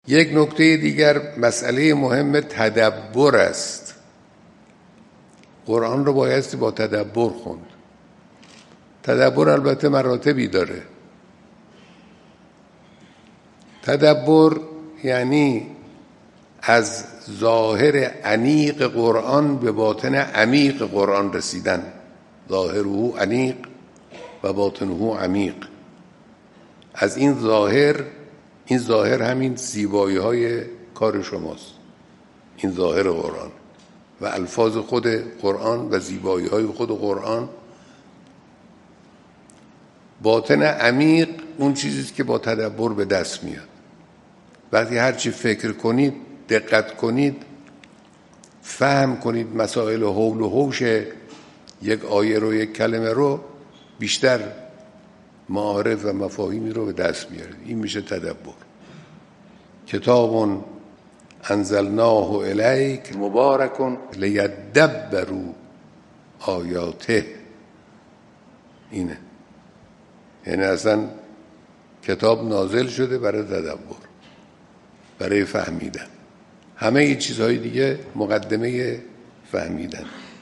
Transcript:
یک نکته دیگر مسئله مهم تدبر است. قرآن رو بایستی با تدبر خوند. تدبر البته مراتبی داره. تدبر یعنی از ظاهر انیق قرآن به باطن عمیق قرآن رسیدن. ظاهره انیق و باطنه عمیق. از این ظاهر همین زیبایی های کار شماست، این ظاهر قرآن و الفاظ خود قرآن و زیبایی های خود قرآن. باطن عمیق اون چیزیست که با تدبر به دست میاد. وقتی هرچی فکر کنید، دقت کنید، فهم کنید مسائل حول و حوش یک آیه رو، یک کلمه رو، بیشتر معارف و مفاهیمی رو به دست میارید. این میشه تدبر. کتاب انزلناه الیک مبارک لیدبروا آیاته. اینه، یعنی اصلا کتاب نازل شده برای تدبر، برای فهمیدن. همه این چیزهای دیگه مقدمه فهمیدن.